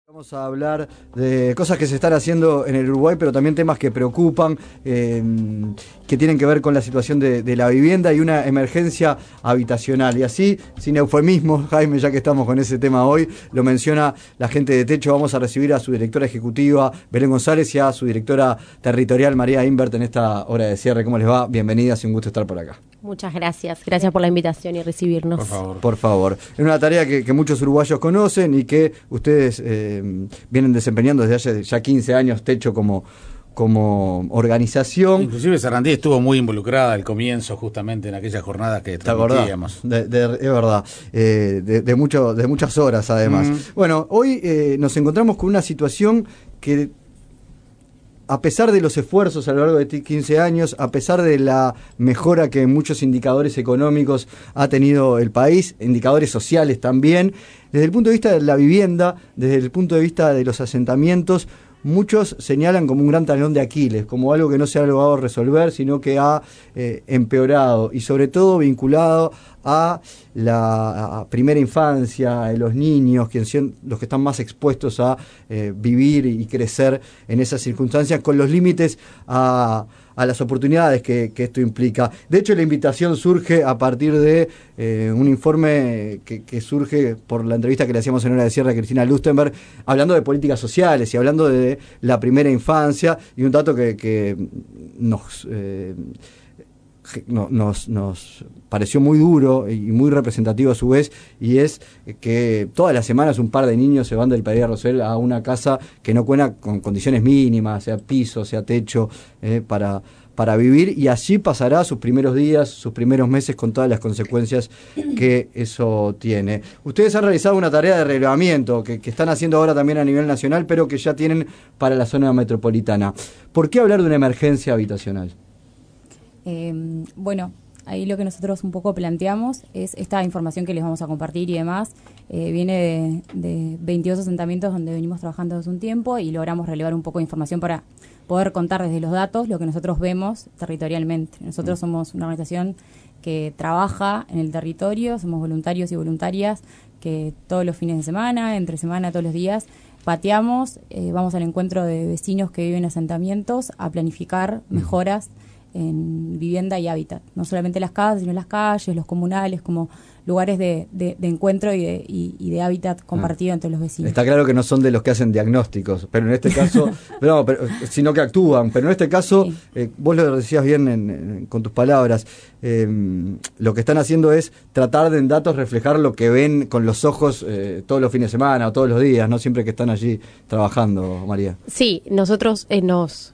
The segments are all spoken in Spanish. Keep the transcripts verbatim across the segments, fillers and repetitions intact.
Vamos a hablar de cosas que se están haciendo en el Uruguay, pero también temas que preocupan, eh, que tienen que ver con la situación de, de la vivienda y una emergencia habitacional. Y así, sin eufemismos, Jaime, ya que estamos con ese tema hoy, lo menciona la gente de Techo. Vamos a recibir a su directora ejecutiva, Belén González, y a su directora territorial, María Imbert, en esta hora de cierre. ¿Cómo les va? Bienvenidas, un gusto estar por acá. Muchas gracias, gracias por la invitación y recibirnos. Por favor. Por favor. Es una tarea que, que muchos uruguayos conocen y que ustedes eh, vienen desempeñando desde hace ya quince años, Techo como, como organización. Inclusive Sarandí estuvo muy involucrada al comienzo, justamente en aquellas jornadas que transmitíamos. De, de, es verdad, eh, de, de, mucho, de muchas horas además. Mm. Bueno, hoy eh, nos encontramos con una situación que, a pesar de los esfuerzos a lo largo de quince años, a pesar de la mejora que en muchos indicadores económicos ha tenido el país, indicadores sociales también, desde el punto de vista de la vivienda, desde el punto de vista de los asentamientos, muchos señalan como un gran talón de Aquiles, como algo que no se ha logrado resolver, sino que ha eh, empeorado, y sobre todo vinculado a la a primera infancia, a los niños, quienes son los que están más expuestos a eh, vivir y crecer en esas circunstancias, con los límites a, a las oportunidades que, que esto implica. De hecho, la invitación surge a partir de eh, un informe que, que surge por la entrevista que le hacíamos en hora de cierre a Cristina Lustenberg, hablando de políticas sociales y hablando de la primera infancia, y un dato que, que nos... Eh, Nos, nos pareció muy duro y muy representativo a su vez, y es que todas las semanas un par de niños se van del Pereira Rosell a una casa que no cuenta con condiciones mínimas, sea piso, sea techo, eh, para, para vivir, y allí pasará sus primeros días, sus primeros meses, con todas las consecuencias que eso tiene. Ustedes han realizado una tarea de relevamiento que, que están haciendo ahora también a nivel nacional, pero que ya tienen para la zona metropolitana. ¿Por qué hablar de una emergencia habitacional? Eh, bueno, ahí lo que nosotros un poco planteamos es esta información que les vamos a compartir y demás. Eh, viene de, de veintidós asentamientos donde venimos trabajando hace un tiempo y logramos relevar un poco de información para poder contar desde los datos lo que nosotros vemos territorialmente. Nosotros mm. somos una organización que trabaja en el territorio, somos voluntarios y voluntarias que todos los fines de semana, entre semana, todos los días, pateamos, eh, vamos al encuentro de vecinos que viven en asentamientos a planificar mm. mejoras en vivienda y hábitat, no solamente las casas, sino las calles, los comunales, como lugares de, de, de encuentro y de, y, y de hábitat compartido ah. entre los vecinos. Está claro que no son de los que hacen diagnósticos, pero en este caso, no, pero, sino que actúan, pero en este caso, sí. eh, vos lo decías bien en, en, con tus palabras, eh, lo que están haciendo es tratar de en datos reflejar lo que ven con los ojos eh, todos los fines de semana o todos los días, no siempre que están allí trabajando, María. Sí, nosotros eh, nos...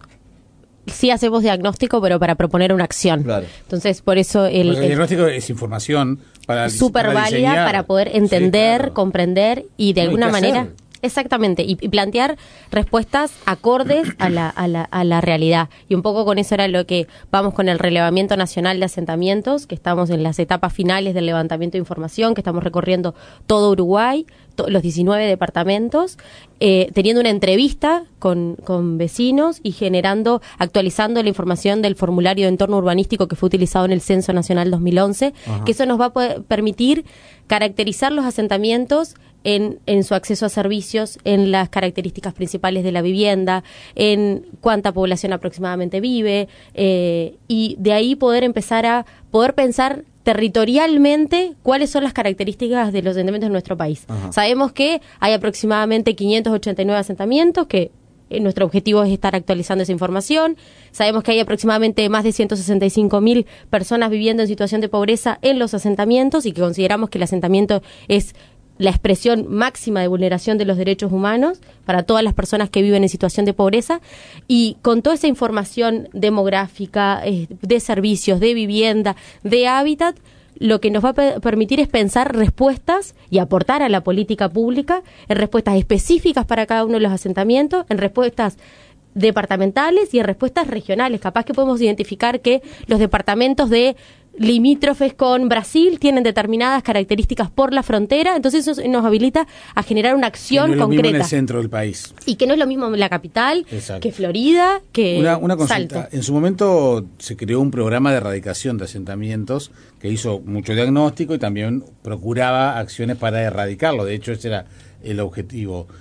sí hacemos diagnóstico, pero para proponer una acción. Claro. Entonces, por eso el, pues el diagnóstico es información para súper válida para poder entender, sí, claro. comprender y de no, alguna manera... Hacer. Exactamente, y, y plantear respuestas acordes a la, a, la, a la realidad. Y un poco con eso era lo que vamos con el relevamiento nacional de asentamientos, que estamos en las etapas finales del levantamiento de información, que estamos recorriendo todo Uruguay, to, los diecinueve departamentos, eh, teniendo una entrevista con, con vecinos y generando, actualizando la información del formulario de entorno urbanístico que fue utilizado en el Censo Nacional dos mil once, Ajá. que eso nos va a poder permitir caracterizar los asentamientos En, en su acceso a servicios, en las características principales de la vivienda, en cuánta población aproximadamente vive, eh, y de ahí poder empezar a poder pensar territorialmente cuáles son las características de los asentamientos en nuestro país. Ajá. Sabemos que hay aproximadamente quinientos ochenta y nueve asentamientos, que eh, nuestro objetivo es estar actualizando esa información. Sabemos que hay aproximadamente más de ciento sesenta y cinco mil personas viviendo en situación de pobreza en los asentamientos, y que consideramos que el asentamiento es la expresión máxima de vulneración de los derechos humanos para todas las personas que viven en situación de pobreza. Y con toda esa información demográfica, eh, de servicios, de vivienda, de hábitat, lo que nos va a pe- permitir es pensar respuestas y aportar a la política pública en respuestas específicas para cada uno de los asentamientos, en respuestas departamentales y en respuestas regionales. Capaz que podemos identificar que los departamentos de limítrofes con Brasil tienen determinadas características por la frontera, entonces eso nos habilita a generar una acción que no es concreta. Lo mismo en el centro del país. Y que no es lo mismo en la capital, Exacto. que Florida, que una, una consulta. Salto. En su momento se creó un programa de erradicación de asentamientos que hizo mucho diagnóstico y también procuraba acciones para erradicarlo. De hecho, ese era el objetivo.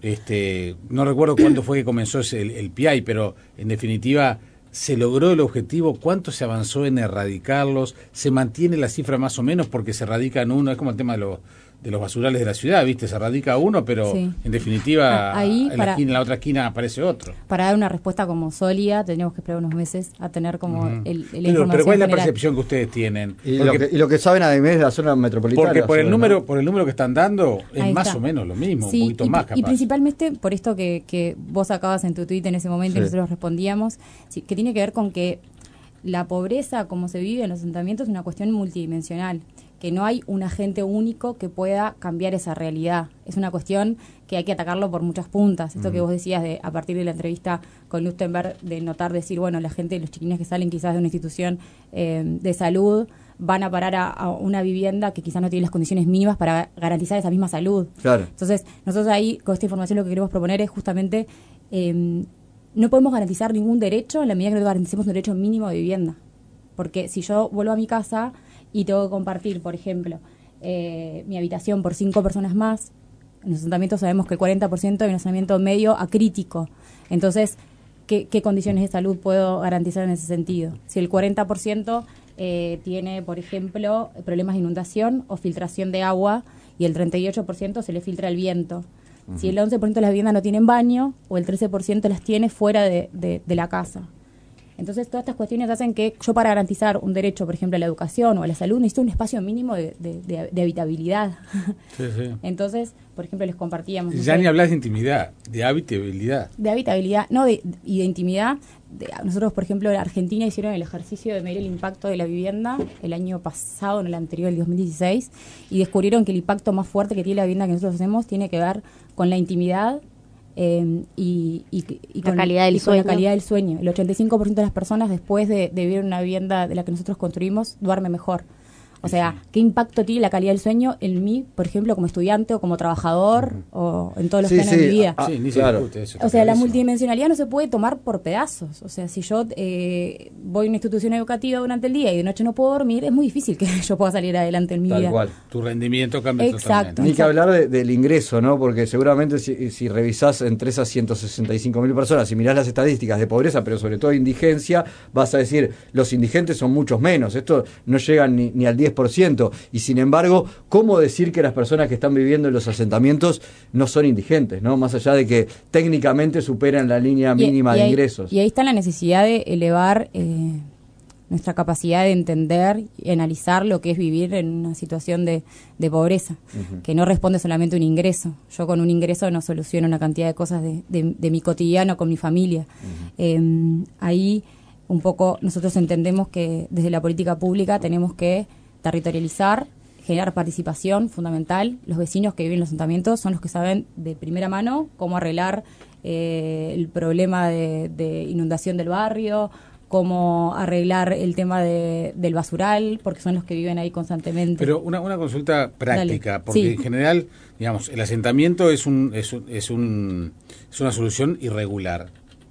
este, no recuerdo cuándo fue que comenzó ese, el, el P I, pero en definitiva se logró el objetivo. ¿Cuánto se avanzó en erradicarlos? ¿Se mantiene la cifra más o menos porque se erradican uno? Es como el tema de los de los basurales de la ciudad, ¿viste? Se erradica uno, pero sí. en definitiva Ahí, en, para, la esquina, en la otra esquina aparece otro. Para dar una respuesta como sólida, tendríamos que esperar unos meses a tener como uh-huh. el, el pero, información pero ¿cuál es la general. percepción que ustedes tienen? Y, porque, lo, que, y lo que saben además de la zona metropolitana. Porque por el sobre, número ¿no? por el número que están dando es Ahí más está. o menos lo mismo, sí, un poquito y, más capaz. Y principalmente por esto que, que vos sacabas en tu tweet en ese momento sí. y nosotros respondíamos, sí, que tiene que ver con que la pobreza, como se vive en los asentamientos, es una cuestión multidimensional, que no hay un agente único que pueda cambiar esa realidad. Es una cuestión que hay que atacarlo por muchas puntas. Esto mm. que vos decías de a partir de la entrevista con Lustenberg, de notar, decir, bueno, la gente, los chiquines que salen quizás de una institución eh, de salud, van a parar a, a una vivienda que quizás no tiene las condiciones mínimas para garantizar esa misma salud. Claro. Entonces, nosotros ahí, con esta información, lo que queremos proponer es justamente, eh, no podemos garantizar ningún derecho en la medida que no garanticemos un derecho mínimo de vivienda. Porque si yo vuelvo a mi casa y tengo que compartir, por ejemplo, eh, mi habitación por cinco personas más, en los asentamientos sabemos que el cuarenta por ciento hay un asentamiento medio acrítico. Entonces, ¿qué, qué condiciones de salud puedo garantizar en ese sentido? Si el cuarenta por ciento eh, tiene, por ejemplo, problemas de inundación o filtración de agua y el treinta y ocho por ciento se le filtra el viento. Uh-huh. Si el once por ciento de las viviendas no tienen baño o el trece por ciento las tiene fuera de, de, de la casa. Entonces, todas estas cuestiones hacen que yo, para garantizar un derecho, por ejemplo, a la educación o a la salud, necesito un espacio mínimo de, de, de, de habitabilidad. Sí, sí. Entonces, por ejemplo, les compartíamos... Ya ni hablas de intimidad, de habitabilidad. De habitabilidad, no, de, y de intimidad. De, nosotros, por ejemplo, en Argentina hicieron el ejercicio de medir el impacto de la vivienda el año pasado, en el anterior, el dos mil dieciséis, y descubrieron que el impacto más fuerte que tiene la vivienda que nosotros hacemos tiene que ver con la intimidad, Eh, y, y, y, la con, calidad del y con sueño. la calidad del sueño. El ochenta y cinco por ciento de las personas, después de, de vivir en una vivienda de la que nosotros construimos, duerme mejor. O sea, ¿qué impacto tiene la calidad del sueño en mí, por ejemplo, como estudiante o como trabajador uh-huh. o en todos los sí, planes sí, de mi vida? Ah, sí, ni claro. se discute eso. O sea, la multidimensionalidad no se puede tomar por pedazos. O sea, si yo eh, voy a una institución educativa durante el día y de noche no puedo dormir, es muy difícil que yo pueda salir adelante en mi Tal vida. cual. Tu rendimiento cambia Exacto. totalmente. Ni que hablar de, del ingreso, ¿no? Porque seguramente si, si revisás entre esas ciento sesenta y cinco mil personas, si mirás las estadísticas de pobreza, pero sobre todo de indigencia, vas a decir, los indigentes son muchos menos. Esto no llega ni, ni al diez por ciento. Y sin embargo, ¿cómo decir que las personas que están viviendo en los asentamientos no son indigentes, ¿no? Más allá de que técnicamente superan la línea mínima y, y de ahí, ingresos. Y ahí está la necesidad de elevar eh, nuestra capacidad de entender y analizar lo que es vivir en una situación de, de pobreza, uh-huh. que no responde solamente a un ingreso. Yo con un ingreso no soluciono una cantidad de cosas de, de, de mi cotidiano con mi familia. Uh-huh. Eh, ahí un poco nosotros entendemos que desde la política pública tenemos que territorializar, generar participación fundamental. Los vecinos que viven en los asentamientos son los que saben de primera mano cómo arreglar eh, el problema de, de inundación del barrio, cómo arreglar el tema de, del basural, porque son los que viven ahí constantemente. Pero una, una consulta práctica, Dale. porque Sí. en general, digamos, el asentamiento es un es un, es, un, es una solución irregular.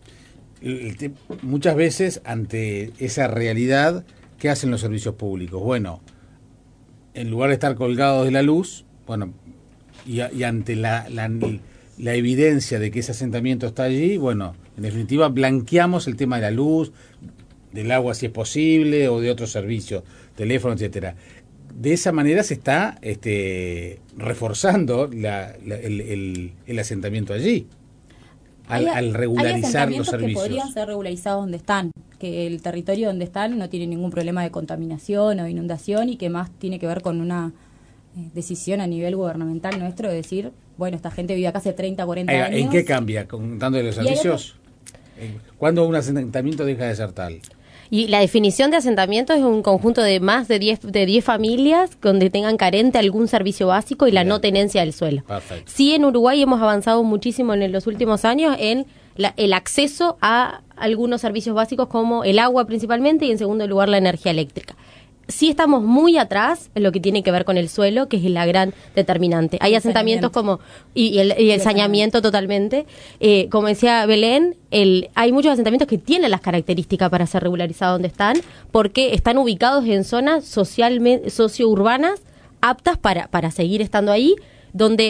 El, el te, muchas veces, ante esa realidad, ¿qué hacen los servicios públicos? Bueno, en lugar de estar colgados de la luz, bueno, y, y ante la, la, la evidencia de que ese asentamiento está allí, bueno, en definitiva blanqueamos el tema de la luz, del agua si es posible, o de otros servicios, teléfono, etcétera. De esa manera se está este, reforzando la, la, el, el, el asentamiento allí, al, hay, al regularizar hay los servicios. Que podrían ser regularizados donde están, que el territorio donde están no tiene ningún problema de contaminación o de inundación y que más tiene que ver con una eh, decisión a nivel gubernamental nuestro de decir, bueno, esta gente vive acá hace treinta, cuarenta ¿En años. ¿En qué cambia? ¿Contando los servicios? ¿Cuándo un asentamiento deja de ser tal? Y la definición de asentamiento es un conjunto de más de diez de diez familias donde tengan carente algún servicio básico y la Bien. no tenencia del suelo. Perfecto. Sí, en Uruguay hemos avanzado muchísimo en los últimos años en la, el acceso a algunos servicios básicos como el agua principalmente y en segundo lugar la energía eléctrica. Sí estamos muy atrás en lo que tiene que ver con el suelo, que es la gran determinante. Hay el asentamientos como, y, y el, y el saneamiento totalmente. Eh, como decía Belén, el, hay muchos asentamientos que tienen las características para ser regularizados donde están, porque están ubicados en zonas socialmente, sociourbanas aptas para, para seguir estando ahí, donde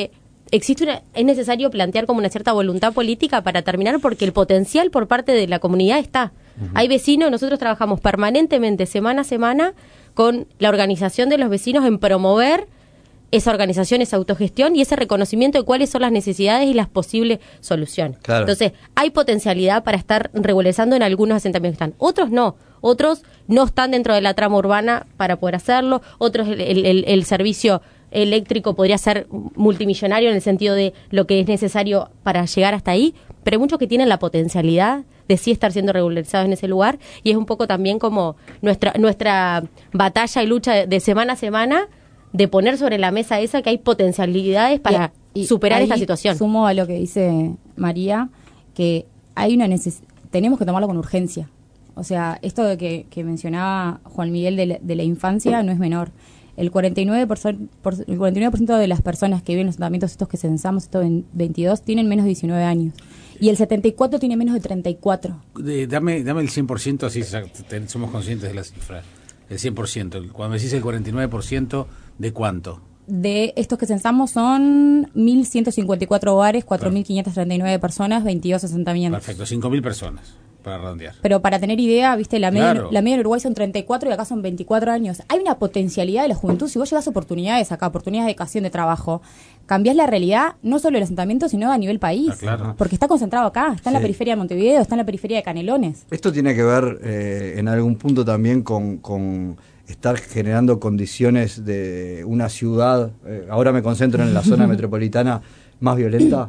existe una, es necesario plantear como una cierta voluntad política para terminar, porque el potencial por parte de la comunidad está. Uh-huh. Hay vecinos, nosotros trabajamos permanentemente, semana a semana, con la organización de los vecinos en promover esa organización, esa autogestión y ese reconocimiento de cuáles son las necesidades y las posibles soluciones. Claro. Entonces, hay potencialidad para estar regularizando en algunos asentamientos que están. Otros no. Otros no están dentro de la trama urbana para poder hacerlo. Otros, el, el, el servicio eléctrico podría ser multimillonario en el sentido de lo que es necesario para llegar hasta ahí. Pero hay muchos que tienen la potencialidad de sí estar siendo regularizados en ese lugar. Y es un poco también como nuestra, nuestra batalla y lucha de, de semana a semana, de poner sobre la mesa esa que hay potencialidades para y, y superar esta situación. Sumo a lo que dice María, que hay una neces- tenemos que tomarlo con urgencia. O sea, esto de que, que mencionaba Juan Miguel de la, de la infancia no es menor. El cuarenta y nueve por ciento, por, el cuarenta y nueve por ciento de las personas que viven en los asentamientos estos que censamos, estos veintidós, tienen menos de diecinueve años. Y el setenta y cuatro por ciento tiene menos de treinta y cuatro. De, dame, dame el cien por ciento, así somos conscientes de la cifra. El cien por ciento. Cuando decís el cuarenta y nueve por ciento, ¿de cuánto? De estos que censamos son mil ciento cincuenta y cuatro hogares, cuatro mil quinientas treinta y nueve personas, veintidós asentamientos. Perfecto, cinco mil personas, para redondear. Pero para tener idea, viste, la media, Claro. la media en Uruguay son treinta y cuatro y acá son veinticuatro años. Hay una potencialidad de la juventud. Si vos llevas oportunidades acá, oportunidades de educación, de trabajo, cambiás la realidad no solo del asentamiento, sino a nivel país. Ah, claro. Porque está concentrado acá, está en Sí. la periferia de Montevideo, está en la periferia de Canelones. Esto tiene que ver eh, en algún punto también con, con estar generando condiciones de una ciudad, eh, ahora me concentro en la zona metropolitana, más violenta.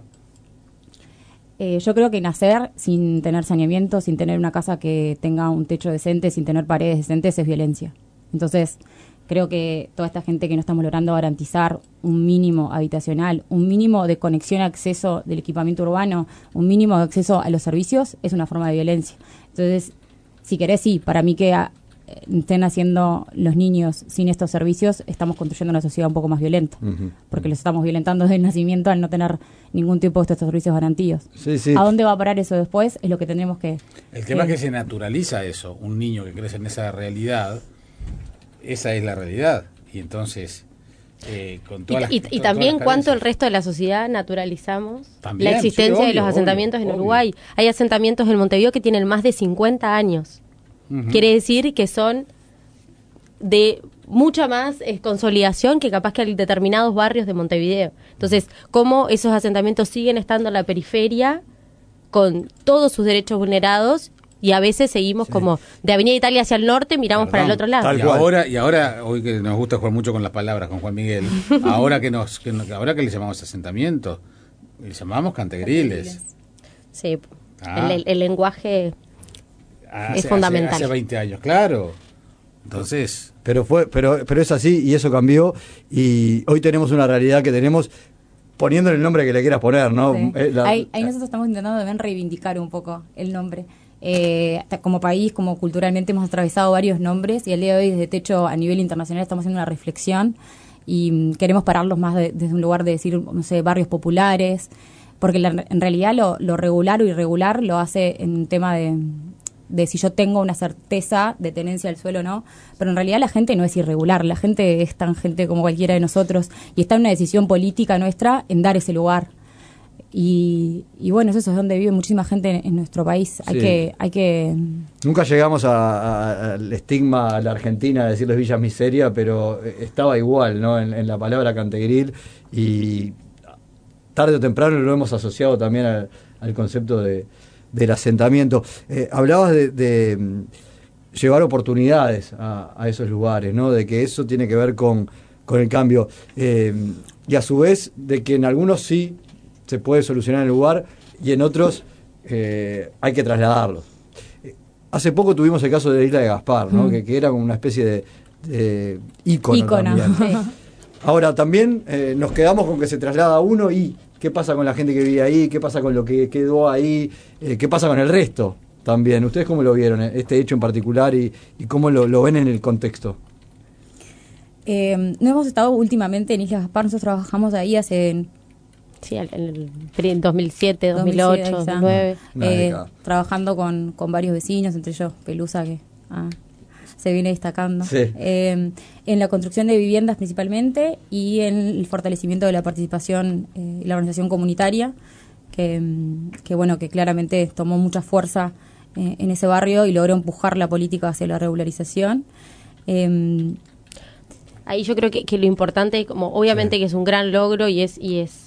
Eh, yo creo que nacer sin tener saneamiento, sin tener una casa que tenga un techo decente, sin tener paredes decentes, es violencia. Entonces, creo que toda esta gente que no estamos logrando garantizar un mínimo habitacional, un mínimo de conexión a acceso del equipamiento urbano, un mínimo de acceso a los servicios, es una forma de violencia. Entonces, si querés, sí, para mí que a, estén haciendo los niños sin estos servicios, estamos construyendo una sociedad un poco más violenta, uh-huh. porque los estamos violentando desde el nacimiento al no tener ningún tipo de estos servicios garantidos. Sí, sí. ¿A dónde va a parar eso después? Es lo que tendremos que... El tema que, es que se naturaliza eso, un niño que crece en esa realidad, esa es la realidad, y entonces... Eh, con todas y, las, y, y todas también las cuánto el resto de la sociedad naturalizamos también, la existencia sí, obvio, de los asentamientos obvio, en obvio. Uruguay. Hay asentamientos en Montevideo que tienen más de cincuenta años. Uh-huh. Quiere decir que son de mucha más eh, consolidación que capaz que hay determinados barrios de Montevideo. Entonces, cómo esos asentamientos siguen estando en la periferia con todos sus derechos vulnerados. Y a veces seguimos sí. como de Avenida Italia hacia el norte, miramos Perdón, para el otro lado. Y ahora, y ahora, hoy que nos gusta jugar mucho con las palabras, con Juan Miguel, ahora que nos, que nos ahora que le llamamos asentamiento, le llamamos cantegriles. Sí, ah. el, el, el lenguaje hace, es fundamental. Hace, hace veinte años, claro. Entonces... Pero, fue, pero, pero es así y eso cambió y hoy tenemos una realidad que tenemos... poniéndole el nombre que le quieras poner, ¿no? Sí. Eh, la, ahí, ahí nosotros estamos intentando también reivindicar un poco el nombre. Eh, como país, como culturalmente hemos atravesado varios nombres y al día de hoy desde Techo a nivel internacional estamos haciendo una reflexión y mm, queremos pararlos más de, desde un lugar de decir, no sé, barrios populares, porque la, en realidad lo, lo regular o irregular lo hace en un tema de, de si yo tengo una certeza de tenencia del suelo o no, pero en realidad la gente no es irregular, la gente es tan gente como cualquiera de nosotros y está en una decisión política nuestra en dar ese lugar. Y, y bueno, eso es donde vive muchísima gente en, en nuestro país. Hay sí. que hay que Nunca llegamos al estigma a la Argentina de decirles Villa Miseria, pero estaba igual, ¿no? En, en la palabra cantegril y tarde o temprano lo hemos asociado también al, al concepto de, del asentamiento. Eh, hablabas de, de llevar oportunidades a, a esos lugares, ¿no? De que eso tiene que ver con, con el cambio. Eh, y a su vez, de que en algunos sí se puede solucionar el lugar y en otros eh, hay que trasladarlos. Eh, hace poco tuvimos el caso de la isla de Gaspar, ¿no? Mm. que, que era como una especie de, de ícono, ícono también. Sí. Ahora también eh, nos quedamos con que se traslada uno y qué pasa con la gente que vive ahí, qué pasa con lo que quedó ahí, eh, qué pasa con el resto también. ¿Ustedes cómo lo vieron, este hecho en particular y, y cómo lo, lo ven en el contexto? Eh, no hemos estado últimamente en Isla Gaspar, nosotros trabajamos ahí hace... Sí, en el dos mil siete, dos mil ocho, dos mil nueve. Eh, trabajando con, con varios vecinos, entre ellos Pelusa, que ha se viene destacando. Sí. Eh, en la construcción de viviendas principalmente y en el fortalecimiento de la participación eh, y la organización comunitaria, que, que bueno, que claramente tomó mucha fuerza eh, en ese barrio y logró empujar la política hacia la regularización. Eh, Ahí yo creo que, que lo importante, como obviamente sí. que es un gran logro y es y es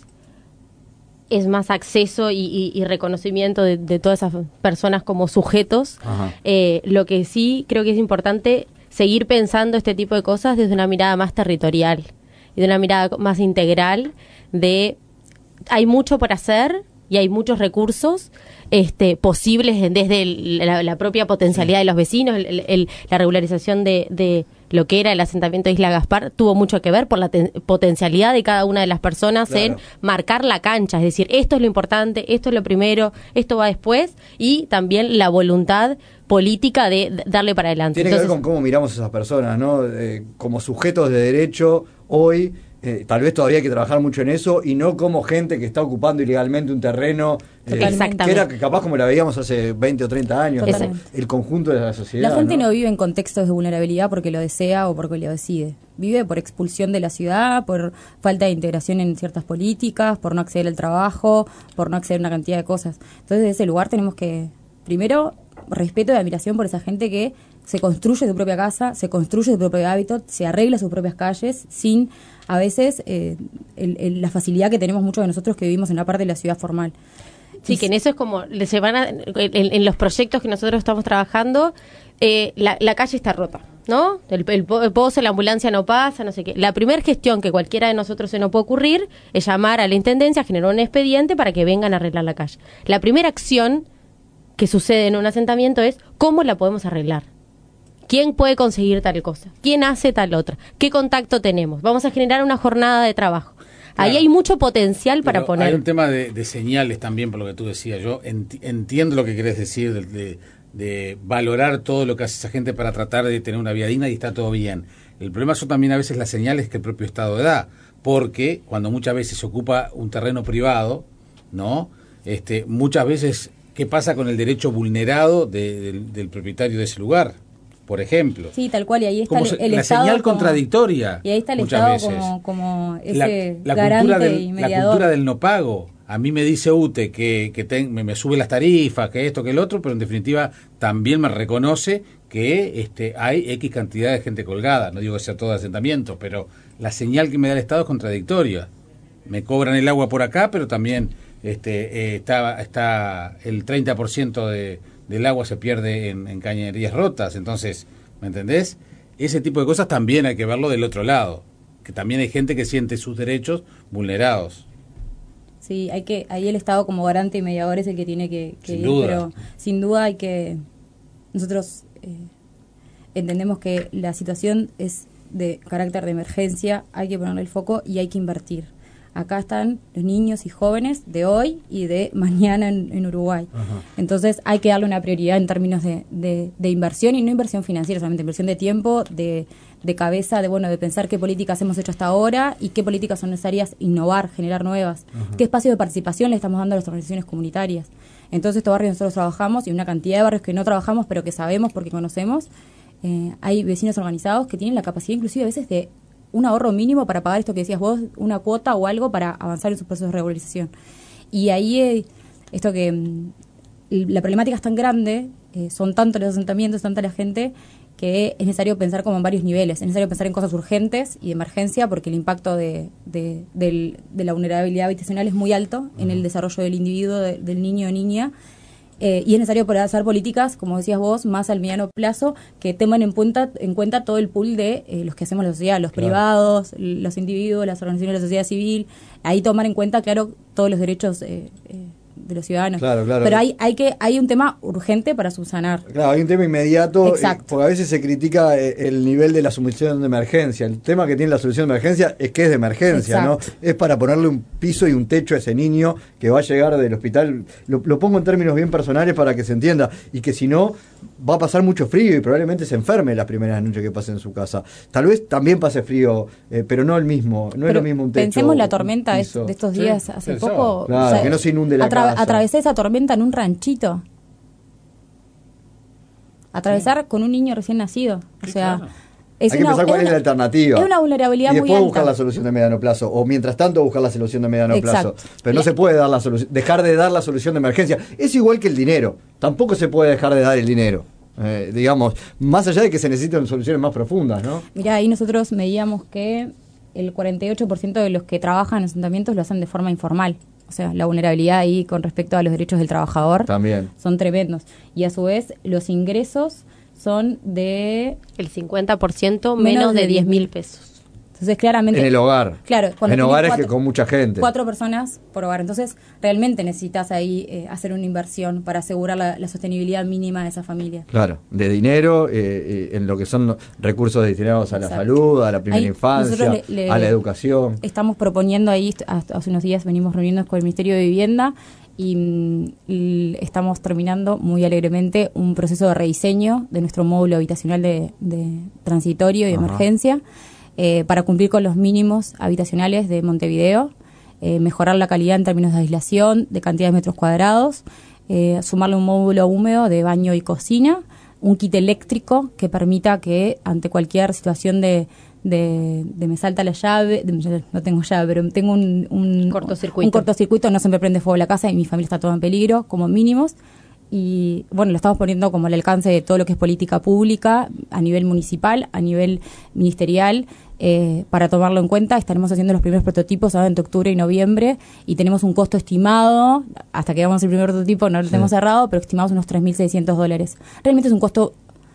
es más acceso y, y, y reconocimiento de, de todas esas personas como sujetos. Eh, lo que sí creo que es importante seguir pensando este tipo de cosas desde una mirada más territorial y de una mirada más integral de hay mucho por hacer y hay muchos recursos este, posibles desde el, la, la propia potencialidad sí. de los vecinos. El, el, la regularización de, de lo que era el asentamiento de Isla Gaspar tuvo mucho que ver por la ten, potencialidad de cada una de las personas claro. en marcar la cancha, es decir, esto es lo importante, esto es lo primero, esto va después, y también la voluntad política de darle para adelante. Tiene Entonces, que ver con cómo miramos a esas personas, ¿no? Eh, como sujetos de derecho hoy. Eh, tal vez todavía hay que trabajar mucho en eso y no como gente que está ocupando ilegalmente un terreno eh, que era capaz como la veíamos hace veinte o treinta años, ¿no? El conjunto de la sociedad. La gente ¿no? no vive en contextos de vulnerabilidad porque lo desea o porque lo decide. Vive por expulsión de la ciudad, por falta de integración en ciertas políticas, por no acceder al trabajo, por no acceder a una cantidad de cosas. Entonces, desde ese lugar tenemos que, primero, respeto y admiración por esa gente que se construye su propia casa, se construye su propio hábitat, se arregla sus propias calles sin, a veces, eh, el, el, la facilidad que tenemos muchos de nosotros que vivimos en una parte de la ciudad formal. Sí, que en eso es como, se van a, en, en los proyectos que nosotros estamos trabajando, eh, la, la calle está rota, ¿no? El, el, el pozo, la ambulancia no pasa, no sé qué. La primera gestión que cualquiera de nosotros se nos puede ocurrir es llamar a la intendencia, generar un expediente para que vengan a arreglar la calle. La primera acción que sucede en un asentamiento es cómo la podemos arreglar. ¿Quién puede conseguir tal cosa? ¿Quién hace tal otra? ¿Qué contacto tenemos? Vamos a generar una jornada de trabajo. Claro. Ahí hay mucho potencial para Pero poner. Hay un tema de, de señales también, por lo que tú decías. Yo ent, entiendo lo que querés decir de, de, de valorar todo lo que hace esa gente para tratar de tener una vida digna y está todo bien. El problema son también a veces las señales que el propio Estado da, porque cuando muchas veces se ocupa un terreno privado, ¿no? Este, muchas veces, ¿qué pasa con el derecho vulnerado de, del, del propietario de ese lugar? Por ejemplo. Sí, tal cual, y ahí está el, se, el la Estado señal como, contradictoria. Y ahí está el Estado como, como ese la, la garante cultura del, y mediador. La cultura del no pago. A mí me dice U T E que, que ten, me, me sube las tarifas, que esto, que el otro, pero en definitiva también me reconoce que este, hay X cantidad de gente colgada. No digo que sea todo asentamiento, pero la señal que me da el Estado es contradictoria. Me cobran el agua por acá, pero también este, eh, está, está el treinta por ciento de... del agua se pierde en, en cañerías rotas. Entonces, ¿me entendés? Ese tipo de cosas también hay que verlo del otro lado, que también hay gente que siente sus derechos vulnerados. Sí, hay que, ahí el Estado como garante y mediador es el que tiene que, que sin ir, duda. Pero sin duda hay que, nosotros eh, entendemos que la situación es de carácter de emergencia, hay que ponerle el foco y hay que invertir. Acá están los niños y jóvenes de hoy y de mañana en, en Uruguay. Ajá. Entonces hay que darle una prioridad en términos de, de, de inversión, y no inversión financiera, solamente inversión de tiempo, de, de cabeza, de bueno, de pensar qué políticas hemos hecho hasta ahora y qué políticas son necesarias innovar, generar nuevas. Ajá. Qué espacio de participación le estamos dando a las organizaciones comunitarias. Entonces estos barrios nosotros trabajamos, y una cantidad de barrios que no trabajamos pero que sabemos porque conocemos. Eh, hay vecinos organizados que tienen la capacidad inclusive a veces de un ahorro mínimo para pagar esto que decías vos, una cuota o algo para avanzar en sus procesos de regularización. Y ahí, eh, esto que mm, la problemática es tan grande, eh, son tantos los asentamientos, tanta la gente, que es necesario pensar como en varios niveles. Es necesario pensar en cosas urgentes y de emergencia, porque el impacto de, de, del, de la vulnerabilidad habitacional es muy alto uh-huh. en el desarrollo del individuo, de, del niño o niña. Eh, y es necesario poder hacer políticas, como decías vos, más al mediano plazo, que tengan en cuenta, en cuenta todo el pool de eh, los que hacemos la sociedad, los claro. privados, los individuos, las organizaciones de la sociedad civil. Ahí tomar en cuenta, claro, todos los derechos eh, eh, de los ciudadanos. Claro, claro. Pero hay, hay que hay un tema urgente para subsanar. Claro, hay un tema inmediato, Exacto. Eh, porque a veces se critica eh, el nivel de la solución de emergencia. El tema que tiene la solución de emergencia es que es de emergencia, Exacto. ¿no? Es para ponerle un piso y un techo a ese niño que va a llegar del hospital. Lo, lo pongo en términos bien personales para que se entienda, y que si no, va a pasar mucho frío y probablemente se enferme las primeras noches que pase en su casa. Tal vez también pase frío, eh, pero no el mismo, no pero es lo mismo un techo. Pensemos la tormenta de estos días, sí, hace poco. Claro, o sea, que no se inunde la atra- casa. Atravesé esa tormenta en un ranchito. atravesar sí. con un niño recién nacido. O sí, sea, claro. es hay que una, pensar cuál es, una, la alternativa. Es una vulnerabilidad muy alta. Y después buscar la solución de mediano plazo. O mientras tanto buscar la solución de mediano Exacto. plazo. Pero no la, se puede dar la solución, dejar de dar la solución de emergencia. Es igual que el dinero. Tampoco se puede dejar de dar el dinero. Eh, digamos, más allá de que se necesitan soluciones más profundas, ¿no? Mirá, ahí nosotros medíamos que el cuarenta y ocho por ciento de los que trabajan en asentamientos lo hacen de forma informal. O sea, la vulnerabilidad ahí con respecto a los derechos del trabajador también son tremendos. Y a su vez, los ingresos son de... El cincuenta por ciento menos, menos de diez mil pesos. Entonces, claramente... En el hogar. Claro. En hogares cuatro, que con mucha gente. Cuatro personas por hogar. Entonces, realmente necesitas ahí eh, hacer una inversión para asegurar la, la sostenibilidad mínima de esa familia. Claro, de dinero, eh, eh, en lo que son recursos destinados a Exacto. la salud, a la primera ahí, infancia, le, le, a la educación. Estamos proponiendo ahí, hace unos días venimos reuniéndonos con el Ministerio de Vivienda y, y estamos terminando muy alegremente un proceso de rediseño de nuestro módulo habitacional de, de transitorio y Ajá. emergencia. Eh, para cumplir con los mínimos habitacionales de Montevideo, eh, mejorar la calidad en términos de aislación, de cantidad de metros cuadrados, eh, sumarle un módulo húmedo de baño y cocina, un kit eléctrico que permita que ante cualquier situación de, de, de me salta la llave, de, no tengo llave, pero tengo un, un, cortocircuito. un cortocircuito, no se me prende fuego la casa y mi familia está toda en peligro, como mínimos. Y bueno, lo estamos poniendo como al alcance de todo lo que es política pública a nivel municipal, a nivel ministerial, eh, para tomarlo en cuenta. Estaremos haciendo los primeros prototipos ahora entre octubre y noviembre y tenemos un costo estimado, hasta que hagamos el primer prototipo no lo sí. tenemos cerrado, pero estimamos unos tres mil seiscientos dólares. Realmente es un costo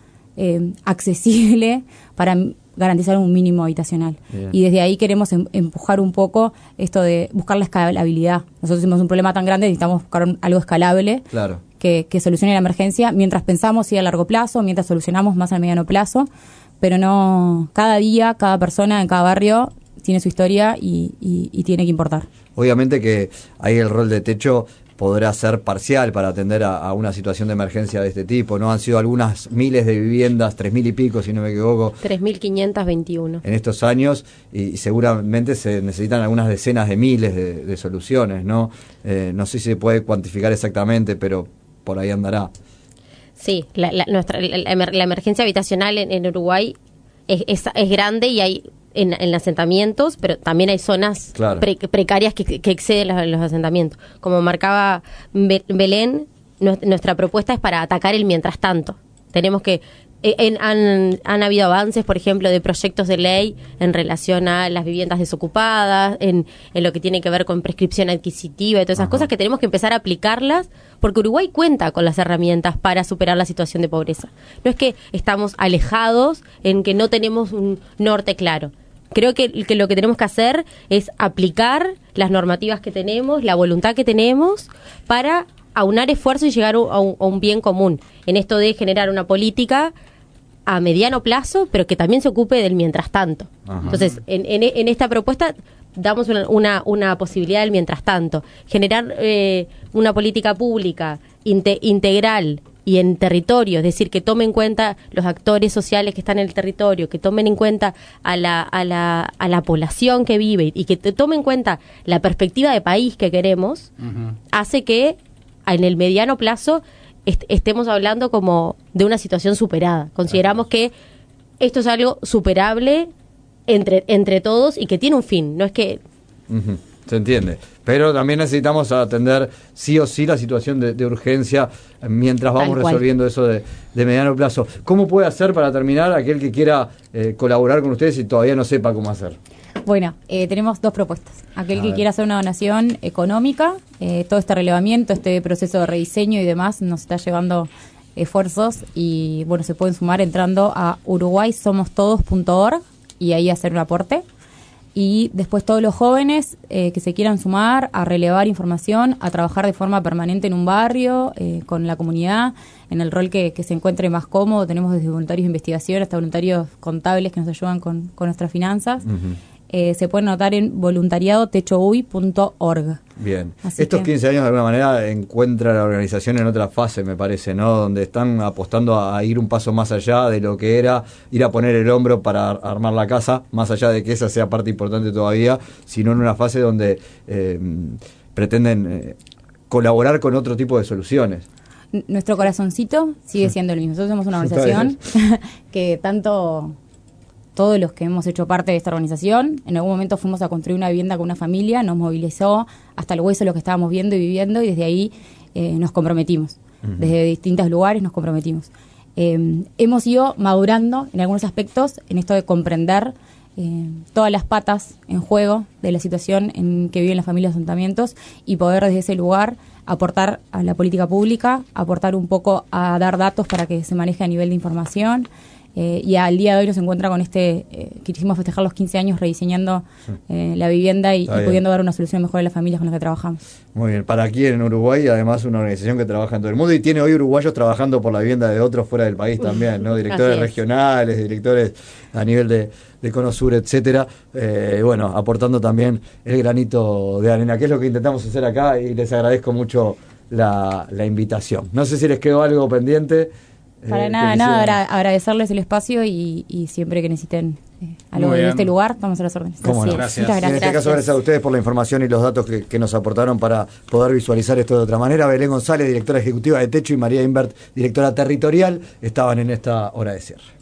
eh, accesible para garantizar un mínimo habitacional. Bien. Y desde ahí queremos em, empujar un poco esto de buscar la escalabilidad. Nosotros tenemos un problema tan grande, necesitamos buscar un, algo escalable. Claro. Que, que solucione la emergencia, mientras pensamos sí a largo plazo, mientras solucionamos más a mediano plazo, pero no, cada día, cada persona en cada barrio tiene su historia y, y, y tiene que importar. Obviamente que ahí el rol de techo podrá ser parcial para atender a, a una situación de emergencia de este tipo, ¿no? Han sido algunas miles de viviendas, tres mil y pico, si no me equivoco. tres mil quinientos veintiuno. En estos años, y seguramente se necesitan algunas decenas de miles de, de soluciones, ¿no? Eh, no sé si se puede cuantificar exactamente, pero por ahí andará. Sí, la, la, nuestra, la, la emergencia habitacional en, en Uruguay es, es, es grande y hay en, en asentamientos, pero también hay zonas claro. pre, precarias que, que exceden los, los asentamientos. Como marcaba Belén, nuestra propuesta es para atacar el mientras tanto. Tenemos que... En, han, han habido avances, por ejemplo, de proyectos de ley en relación a las viviendas desocupadas, en, en lo que tiene que ver con prescripción adquisitiva y todas esas Ajá. cosas que tenemos que empezar a aplicarlas, porque Uruguay cuenta con las herramientas para superar la situación de pobreza. No es que estamos alejados en que no tenemos un norte claro. Creo que, que lo que tenemos que hacer es aplicar las normativas que tenemos, la voluntad que tenemos para aunar esfuerzos y llegar a un, a un bien común. En esto de generar una política a mediano plazo, pero que también se ocupe del mientras tanto. Ajá. Entonces, en, en, en esta propuesta damos una, una, una posibilidad del mientras tanto. Generar eh, una política pública inte, integral y en territorio, es decir, que tome en cuenta los actores sociales que están en el territorio, que tomen en cuenta a la, a la, a la población que vive y que tome en cuenta la perspectiva de país que queremos, uh-huh. hace que en el mediano plazo est- estemos hablando como de una situación superada. Consideramos que esto es algo superable entre, entre todos y que tiene un fin, no es que... Uh-huh. Se entiende, pero también necesitamos atender sí o sí la situación de, de urgencia mientras vamos resolviendo eso de, de mediano plazo. ¿Cómo puede hacer para terminar aquel que quiera eh, colaborar con ustedes y todavía no sepa cómo hacer? Bueno, eh, tenemos dos propuestas. Aquel A que ver. quiera hacer una donación económica, eh, todo este relevamiento, este proceso de rediseño y demás nos está llevando esfuerzos y bueno, se pueden sumar entrando a uruguay somos todos punto org y ahí hacer un aporte. Y después todos los jóvenes eh, que se quieran sumar a relevar información, a trabajar de forma permanente en un barrio, eh, con la comunidad, en el rol que, que se encuentre más cómodo. Tenemos desde voluntarios de investigación hasta voluntarios contables que nos ayudan con, con nuestras finanzas. Uh-huh. Eh, se pueden anotar en voluntariado techo u i punto org. Bien. Así Estos que... quince años de alguna manera encuentra la organización en otra fase, me parece, ¿no? Donde están apostando a, a ir un paso más allá de lo que era ir a poner el hombro para armar la casa, más allá de que esa sea parte importante todavía, sino en una fase donde eh, pretenden eh, colaborar con otro tipo de soluciones. N- nuestro corazoncito sigue siendo el mismo. Nosotros somos una organización que tanto todos los que hemos hecho parte de esta organización, en algún momento fuimos a construir una vivienda con una familia, nos movilizó hasta el hueso lo que estábamos viendo y viviendo, y desde ahí eh, nos comprometimos. Uh-huh. Desde distintos lugares nos comprometimos. Eh, hemos ido madurando en algunos aspectos en esto de comprender eh, todas las patas en juego de la situación en que viven las familias de asentamientos y poder desde ese lugar aportar a la política pública, aportar un poco a dar datos para que se maneje a nivel de información. Eh, y al día de hoy nos encuentra con este, eh, quisimos festejar los quince años rediseñando eh, la vivienda y, y pudiendo dar una solución mejor a las familias con las que trabajamos. Muy bien, para aquí en Uruguay, además una organización que trabaja en todo el mundo y tiene hoy uruguayos trabajando por la vivienda de otros fuera del país también, ¿no? Directores regionales, directores a nivel de, de Cono Sur, etcétera. Eh, bueno, aportando también el granito de arena, que es lo que intentamos hacer acá, y les agradezco mucho la, la invitación. No sé si les quedó algo pendiente. Para eh, nada, nada, agra- agradecerles el espacio y, y siempre que necesiten eh, algo Muy de bien. este lugar, estamos a las órdenes. ¿Cómo no? Gracias. Muchas Y en gracias. este caso, gracias a ustedes por la información y los datos que, que nos aportaron para poder visualizar esto de otra manera. Belén González, directora ejecutiva de Techo, y María Imbert, directora territorial, estaban en esta hora de cierre.